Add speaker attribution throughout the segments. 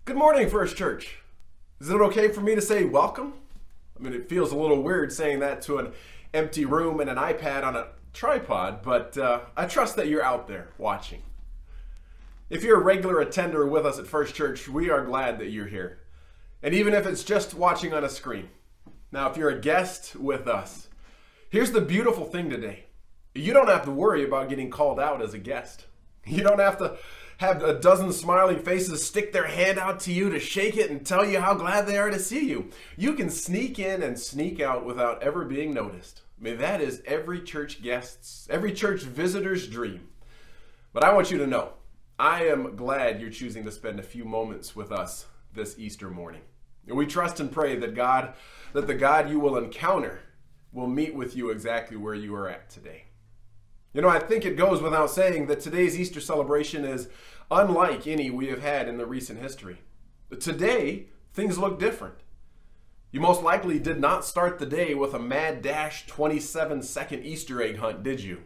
Speaker 1: Good morning, First Church. Is it okay for me to say welcome? I mean, it feels a little weird saying that to an empty room and an iPad on a tripod, but I trust that you're out there watching. If you're a regular attender with us at First Church, we are glad that you're here. And even if it's just watching on a screen. Now, if you're a guest with us, here's the beautiful thing today. You don't have to worry about getting called out as a guest. You don't have to have a dozen smiling faces stick their hand out to you to shake it and tell you how glad they are to see you. You can sneak in and sneak out without ever being noticed. I mean, that is every church guest's, every church visitor's dream. But I want you to know, I am glad you're choosing to spend a few moments with us this Easter morning. And we trust and pray that the God you will encounter will meet with you exactly where you are at today. You know, I think it goes without saying that today's Easter celebration is unlike any we have had in the recent history. Today, things look different. You most likely did not start the day with a mad dash 27-second Easter egg hunt, did you?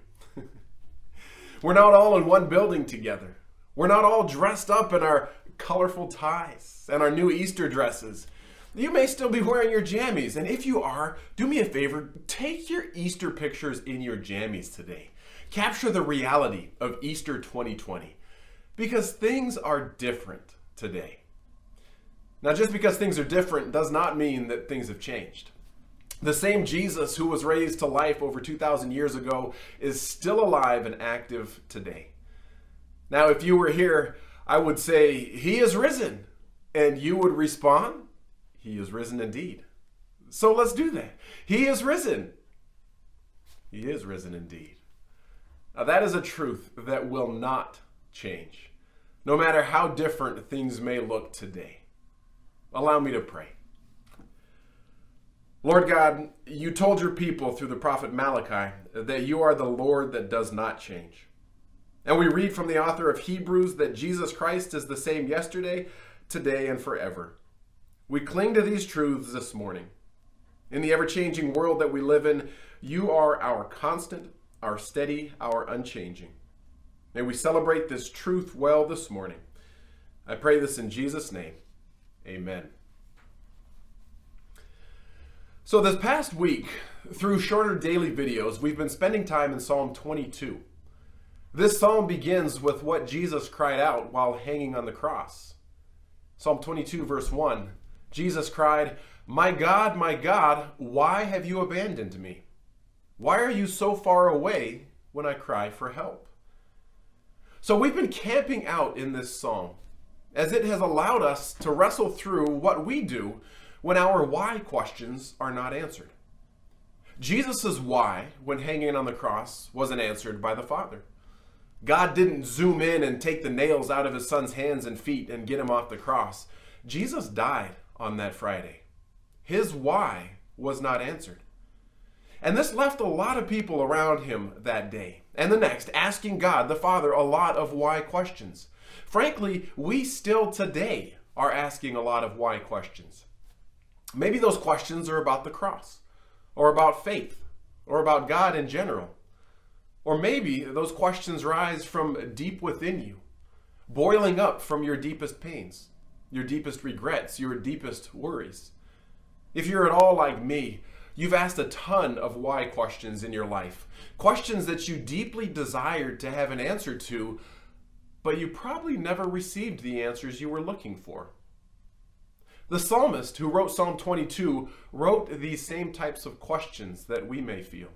Speaker 1: We're not all in one building together. We're not all dressed up in our colorful ties and our new Easter dresses. You may still be wearing your jammies, and if you are, do me a favor, take your Easter pictures in your jammies today. Capture the reality of Easter 2020, because things are different today. Now, just because things are different does not mean that things have changed. The same Jesus who was raised to life over 2,000 years ago is still alive and active today. Now, if you were here, I would say, "He is risen," and you would respond, "He is risen indeed." So let's do that. He is risen. He is risen indeed. Now, that is a truth that will not change, no matter how different things may look today. Allow me to pray. Lord God, you told your people through the prophet Malachi that you are the Lord that does not change. And we read from the author of Hebrews that Jesus Christ is the same yesterday, today, and forever. We cling to these truths this morning. In the ever-changing world that we live in, you are our constant, our steady, our unchanging. May we celebrate this truth well this morning. I pray this in Jesus' name. Amen. So this past week, through shorter daily videos, we've been spending time in Psalm 22. This psalm begins with what Jesus cried out while hanging on the cross. Psalm 22, verse 1, Jesus cried, my God, why have you abandoned me? Why are you so far away when I cry for help?" So we've been camping out in this psalm, as it has allowed us to wrestle through what we do when our why questions are not answered. Jesus' why, when hanging on the cross, wasn't answered by the Father. God didn't zoom in and take the nails out of his son's hands and feet and get him off the cross. Jesus died on that Friday. His why was not answered. And this left a lot of people around him that day and the next asking God the Father a lot of why questions. Frankly, we still today are asking a lot of why questions. Maybe those questions are about the cross, or about faith, or about God in general. Or maybe those questions rise from deep within you, boiling up from your deepest pains, your deepest regrets, your deepest worries. If you're at all like me, you've asked a ton of why questions in your life, questions that you deeply desired to have an answer to, but you probably never received the answers you were looking for. The psalmist who wrote Psalm 22 wrote these same types of questions that we may feel.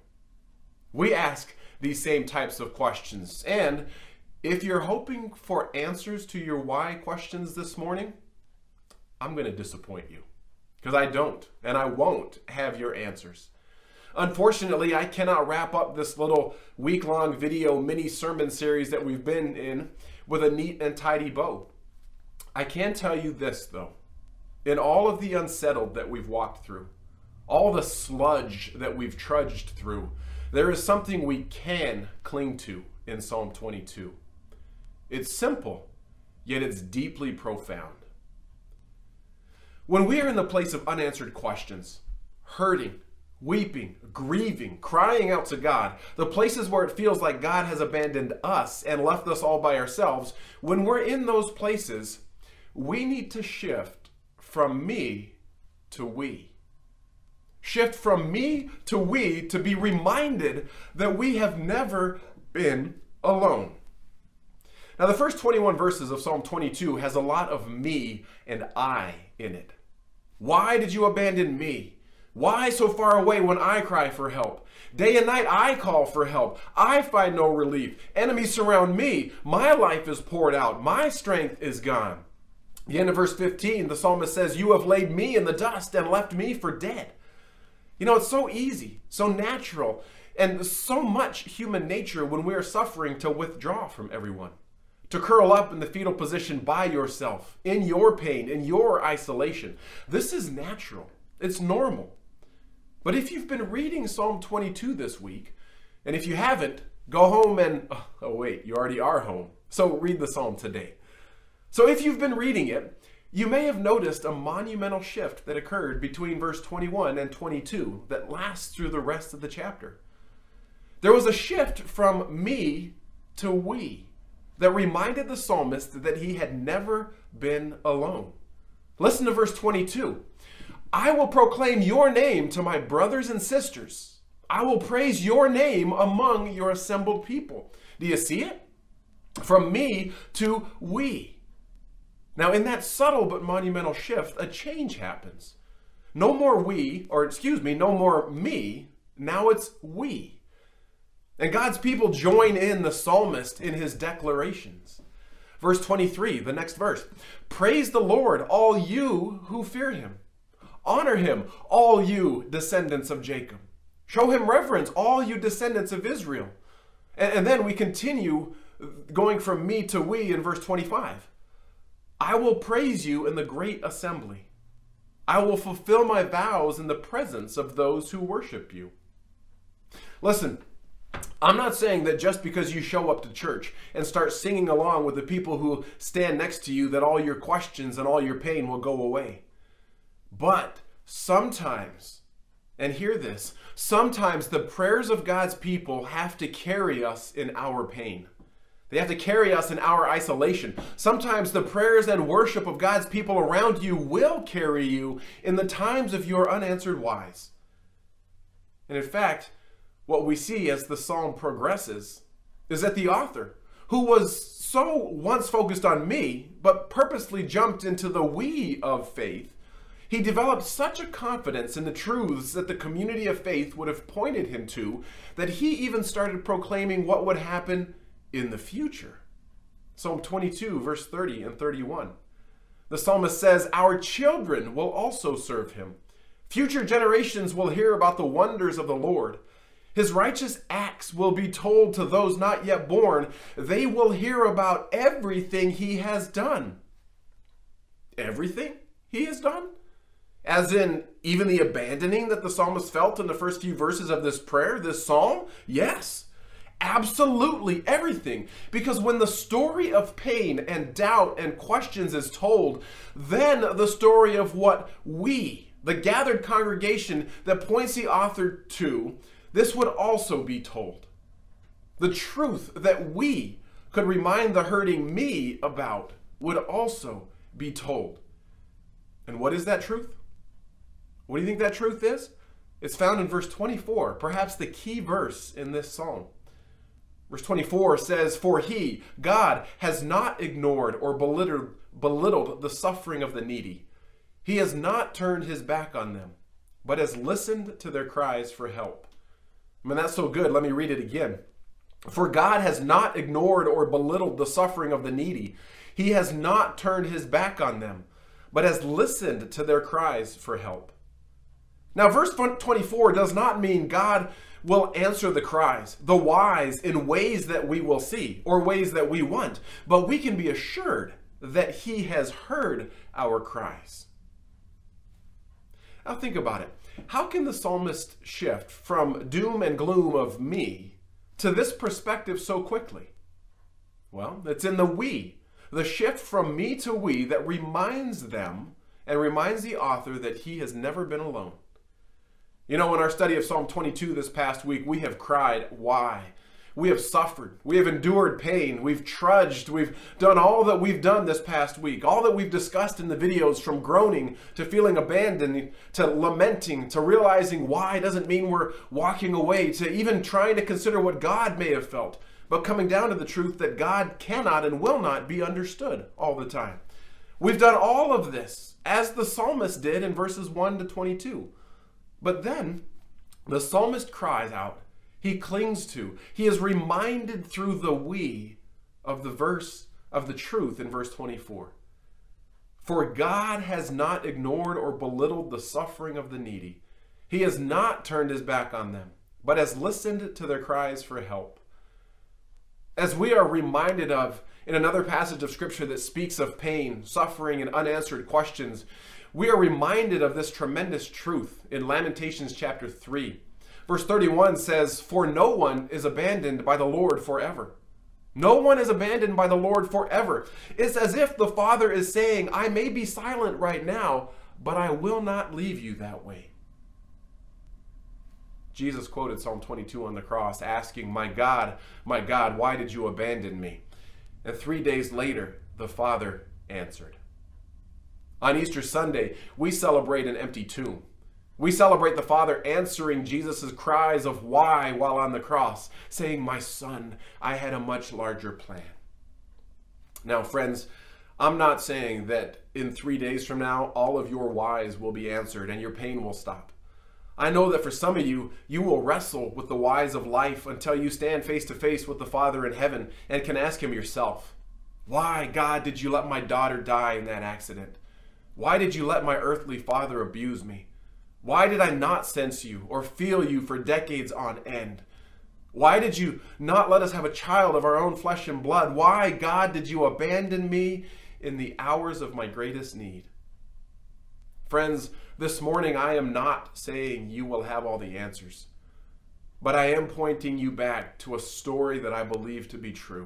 Speaker 1: We ask these same types of questions, and if you're hoping for answers to your why questions this morning, I'm going to disappoint you. Because I don't, and I won't have your answers. Unfortunately, I cannot wrap up this little week-long video mini sermon series that we've been in with a neat and tidy bow. I can tell you this, though. In all of the unsettled that we've walked through, all the sludge that we've trudged through, there is something we can cling to in Psalm 22. It's simple, yet it's deeply profound. When we are in the place of unanswered questions, hurting, weeping, grieving, crying out to God, the places where it feels like God has abandoned us and left us all by ourselves, when we're in those places, we need to shift from me to we. Shift from me to we to be reminded that we have never been alone. Now, the first 21 verses of Psalm 22 has a lot of me and I in it. Why did you abandon me? Why so far away when I cry for help? Day and night I call for help. I find no relief. Enemies surround me. My life is poured out. My strength is gone. The end of verse 15, the psalmist says, you have laid me in the dust and left me for dead. You know, it's so easy, so natural, and so much human nature when we are suffering to withdraw from everyone, to curl up in the fetal position by yourself, in your pain, in your isolation. This is natural. It's normal. But if you've been reading Psalm 22 this week, and if you haven't, go home and, oh wait, you already are home. So read the Psalm today. So if you've been reading it, you may have noticed a monumental shift that occurred between verse 21 and 22 that lasts through the rest of the chapter. There was a shift from me to we that reminded the psalmist that he had never been alone. Listen to verse 22. I will proclaim your name to my brothers and sisters. I will praise your name among your assembled people. Do you see it? From me to we. Now, in that subtle but monumental shift, a change happens. No more no more me. Now it's we. And God's people join in the psalmist in his declarations. Verse 23, the next verse. Praise the Lord, all you who fear him. Honor him, all you descendants of Jacob. Show him reverence, all you descendants of Israel. And then we continue going from me to we in verse 25. I will praise you in the great assembly. I will fulfill my vows in the presence of those who worship you. Listen, I'm not saying that just because you show up to church and start singing along with the people who stand next to you that all your questions and all your pain will go away. But sometimes, and hear this, sometimes the prayers of God's people have to carry us in our pain. They have to carry us in our isolation. Sometimes the prayers and worship of God's people around you will carry you in the times of your unanswered whys. And in fact, what we see as the psalm progresses is that the author, who was so once focused on me, but purposely jumped into the we of faith, he developed such a confidence in the truths that the community of faith would have pointed him to that he even started proclaiming what would happen in the future. Psalm 22, verse 30 and 31. The psalmist says, our children will also serve him. Future generations will hear about the wonders of the Lord. His righteous acts will be told to those not yet born. They will hear about everything he has done. Everything he has done? As in, even the abandoning that the psalmist felt in the first few verses of this prayer, this psalm? Yes. Absolutely everything. Because when the story of pain and doubt and questions is told, then the story of what we, the gathered congregation that points the author to, this would also be told. The truth that we could remind the hurting me about would also be told. And what is that truth? What do you think that truth is? It's found in verse 24, perhaps the key verse in this psalm. Verse 24 says, for he, God, has not ignored or belittled the suffering of the needy. He has not turned his back on them, but has listened to their cries for help. I mean, that's so good. Let me read it again. For God has not ignored or belittled the suffering of the needy. He has not turned his back on them, but has listened to their cries for help. Now, verse 24 does not mean God will answer the cries, the whys, in ways that we will see or ways that we want, but we can be assured that he has heard our cries. Now think about it. How can the psalmist shift from doom and gloom of me to this perspective so quickly? Well, it's in the we, the shift from me to we that reminds them and reminds the author that he has never been alone. You know, in our study of Psalm 22 this past week, we have cried, why? We have suffered. We have endured pain. We've trudged. We've done all that we've done this past week. All that we've discussed in the videos, from groaning to feeling abandoned to lamenting to realizing why doesn't mean we're walking away, to even trying to consider what God may have felt, but coming down to the truth that God cannot and will not be understood all the time. We've done all of this as the psalmist did in verses 1 to 22. But then the psalmist cries out. He clings to. He is reminded through the we of the verse of the truth in verse 24. For God has not ignored or belittled the suffering of the needy. He has not turned his back on them, but has listened to their cries for help. As we are reminded of in another passage of Scripture that speaks of pain, suffering, and unanswered questions, we are reminded of this tremendous truth in Lamentations chapter 3. Verse 31 says, for no one is abandoned by the Lord forever. No one is abandoned by the Lord forever. It's as if the Father is saying, I may be silent right now, but I will not leave you that way. Jesus quoted Psalm 22 on the cross, asking, my God, why did you abandon me? And 3 days later, the Father answered. On Easter Sunday, we celebrate an empty tomb. We celebrate the Father answering Jesus' cries of why while on the cross, saying, my son, I had a much larger plan. Now, friends, I'm not saying that in 3 days from now, all of your whys will be answered and your pain will stop. I know that for some of you, you will wrestle with the whys of life until you stand face to face with the Father in heaven and can ask him yourself, why, God, did you let my daughter die in that accident? Why did you let my earthly father abuse me? Why did I not sense you or feel you for decades on end? Why did you not let us have a child of our own flesh and blood? Why, God, did you abandon me in the hours of my greatest need? Friends, this morning I am not saying you will have all the answers, but I am pointing you back to a story that I believe to be true.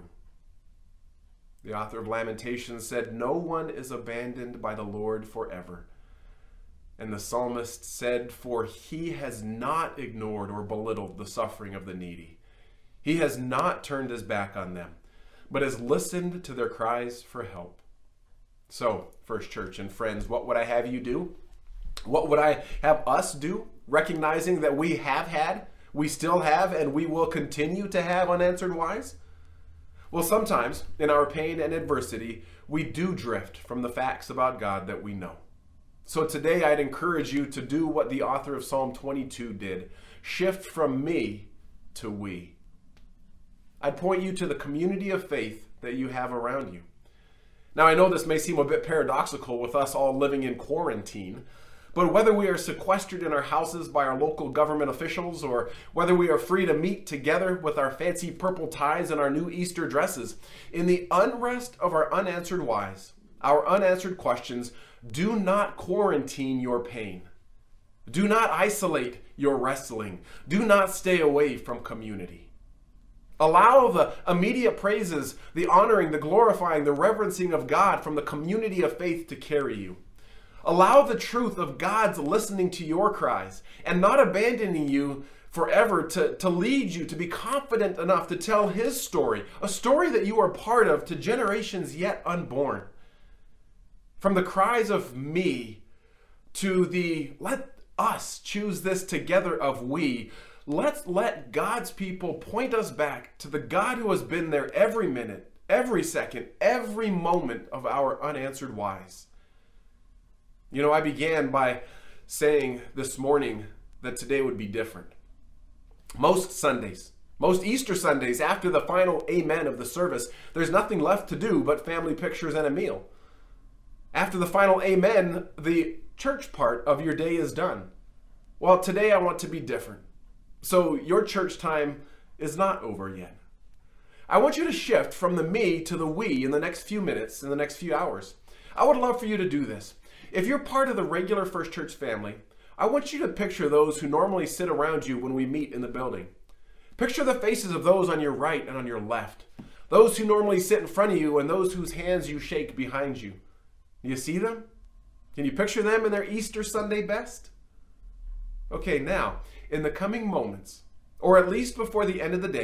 Speaker 1: The author of Lamentations said, no one is abandoned by the Lord forever. And the psalmist said, for he has not ignored or belittled the suffering of the needy. He has not turned his back on them, but has listened to their cries for help. So, First Church and friends, what would I have you do? What would I have us do? Recognizing that we have had, we still have, and we will continue to have unanswered whys? Well, sometimes in our pain and adversity, we do drift from the facts about God that we know. So today I'd encourage you to do what the author of Psalm 22 did. Shift from me to we. I'd point you to the community of faith that you have around you. Now I know this may seem a bit paradoxical with us all living in quarantine, but whether we are sequestered in our houses by our local government officials or whether we are free to meet together with our fancy purple ties and our new Easter dresses, in the unrest of our unanswered whys, our unanswered questions, do not quarantine your pain. Do not isolate your wrestling. Do not stay away from community. Allow the immediate praises, the honoring, the glorifying, the reverencing of God from the community of faith to carry you. Allow the truth of God's listening to your cries and not abandoning you forever to lead you to be confident enough to tell his story, a story that you are part of to generations yet unborn. From the cries of me to the let us choose this together of we, let's let God's people point us back to the God who has been there every minute, every second, every moment of our unanswered whys. You know, I began by saying this morning that today would be different. Most Sundays, most Easter Sundays, after the final amen of the service, there's nothing left to do but family pictures and a meal. After the final amen, the church part of your day is done. Well, today I want to be different. So your church time is not over yet. I want you to shift from the me to the we in the next few minutes, in the next few hours. I would love for you to do this. If you're part of the regular First Church family, I want you to picture those who normally sit around you when we meet in the building. Picture the faces of those on your right and on your left. Those who normally sit in front of you and those whose hands you shake behind you. Do you see them? Can you picture them in their Easter Sunday best? Okay, now, in the coming moments, or at least before the end of the day,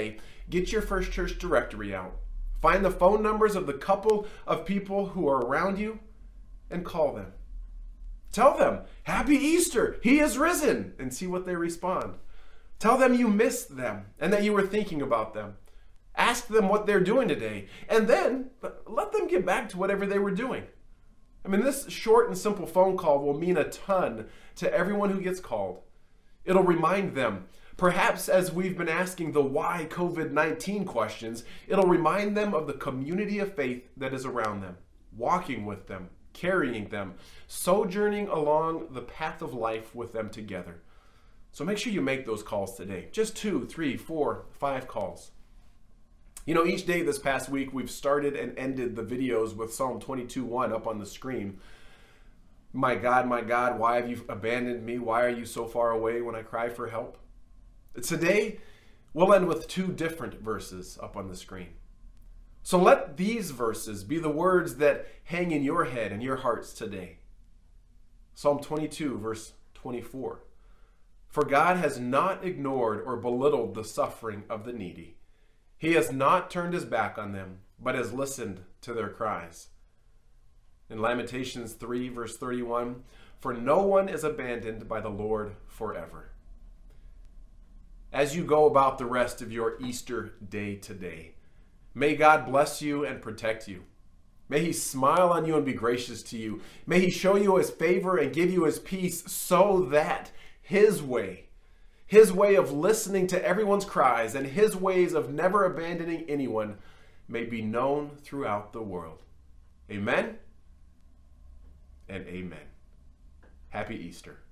Speaker 1: get your First Church directory out. Find the phone numbers of the couple of people who are around you and call them. Tell them, Happy Easter, He is risen, and see what they respond. Tell them you missed them and that you were thinking about them. Ask them what they're doing today, and then let them get back to whatever they were doing. I mean, this short and simple phone call will mean a ton to everyone who gets called. It'll remind them, perhaps as we've been asking the why COVID-19 questions, it'll remind them of the community of faith that is around them, walking with them, carrying them, sojourning along the path of life with them together. So make sure you make those calls today. Just 2, 3, 4, 5 calls. You know, each day this past week, we've started and ended the videos with Psalm 22:1 up on the screen. My God, why have you abandoned me? Why are you so far away when I cry for help? Today, we'll end with 2 different verses up on the screen. So let these verses be the words that hang in your head and your hearts today. Psalm 22, verse 24. For God has not ignored or belittled the suffering of the needy. He has not turned his back on them, but has listened to their cries. In Lamentations 3, verse 31, for no one is abandoned by the Lord forever. As you go about the rest of your Easter day today, may God bless you and protect you. May He smile on you and be gracious to you. May He show you His favor and give you His peace so that His way of listening to everyone's cries and His ways of never abandoning anyone may be known throughout the world. Amen and amen. Happy Easter.